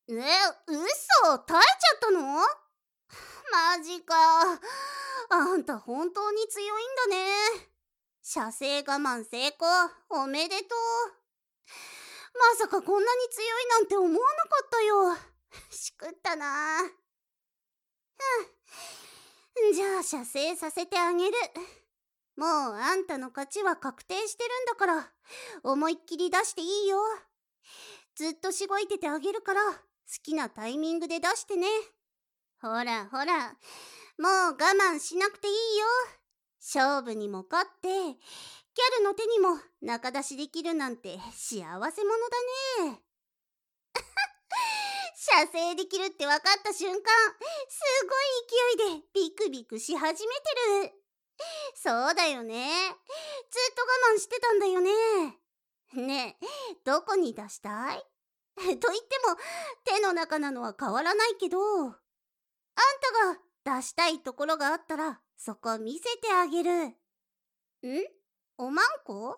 嘘、耐えちゃったの？マジか。あんた本当に強いんだね。射精我慢成功、おめでとう。まさかこんなに強いなんて思わなかったよ。しくったな。じゃあ射精させてあげる。もうあんたの勝ちは確定してるんだから、思いっきり出していいよ。ずっとしごいててあげるから、好きなタイミングで出してね。ほらほら、もう我慢しなくていいよ。勝負にも勝って、ギャルの手にも仲出しできるなんて幸せ者だね。射精できるって分かった瞬間、すごい勢いでビクビクし始めてる。そうだよね。ずっと我慢してたんだよね。ねえ、どこに出したい？と言っても、手の中なのは変わらないけど、あんたが出したいところがあったら、そこ見せてあげる。ん？おまんこ？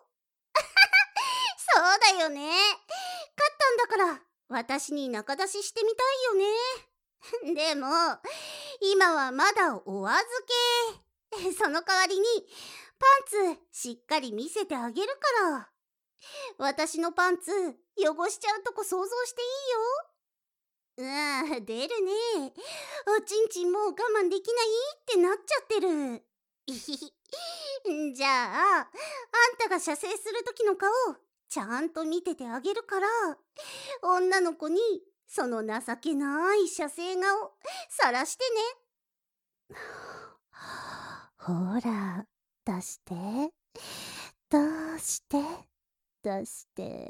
そうだよね。勝ったんだから、私に仲出ししてみたいよね。でも、今はまだお預け。その代わりに、パンツしっかり見せてあげるから。私のパンツ汚しちゃうとこ想像していいよ。出るね。おちんちんもう我慢できないってなっちゃってる。いひひ。じゃあ、あんたが射精する時の顔、ちゃんと見ててあげるから、女の子にその情けない射精顔、さらしてね。ほら、出して、出して、出して、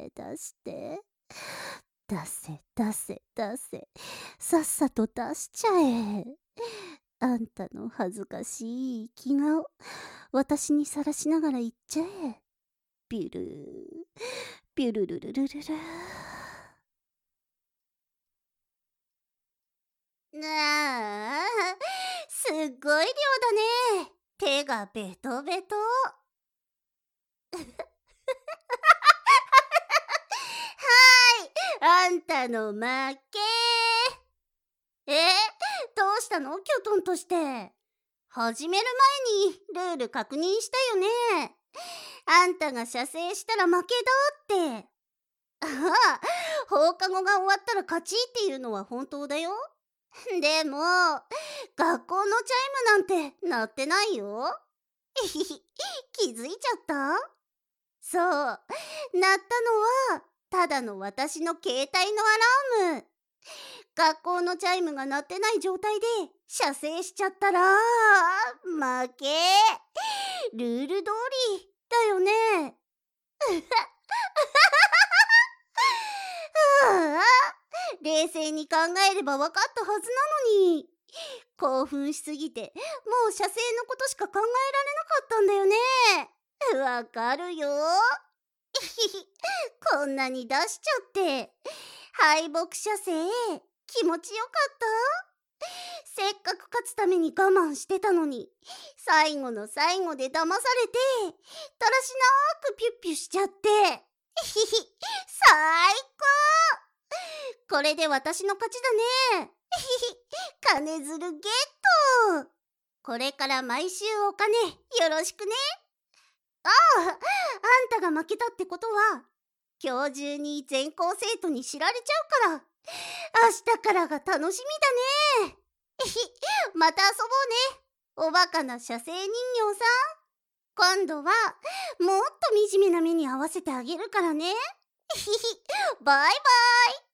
出して、出せ、出せ、出せ、さっさと出しちゃえ。あんたの恥ずかしい生き顔、私にさらしながら言っちゃえ。ビュルー、ビュルルルルルル。ああ、すっごい量だね。手がベトベト。あんたの負け。どうしたの？キョトンとして。始める前にルール確認したよね。あんたが射精したら負けだって。ああ、放課後が終わったら勝ちっていうのは本当だよ。でも、学校のチャイムなんて鳴ってないよ。気づいちゃった？そう、鳴ったのはただの私の携帯のアラーム。学校のチャイムが鳴ってない状態で射精しちゃったら負け。ルール通りだよね。ああ、冷静に考えれば分かったはずなのに。興奮しすぎてもう射精のことしか考えられなかったんだよね。わかるよ。こんなに出しちゃって敗北射精気持ちよかった？せっかく勝つために我慢してたのに、最後の最後で騙されてだらしなくピュッピュしちゃって。最高。これで私の勝ちだね。金づるゲット。これから毎週お金よろしくね。ああんたが負けたってことは今日中に全校生徒に知られちゃうから明日からが楽しみだね。また遊ぼうね、おバカな射精人形さん。今度はもっと惨めな目に遭わせてあげるからね。バイバイ。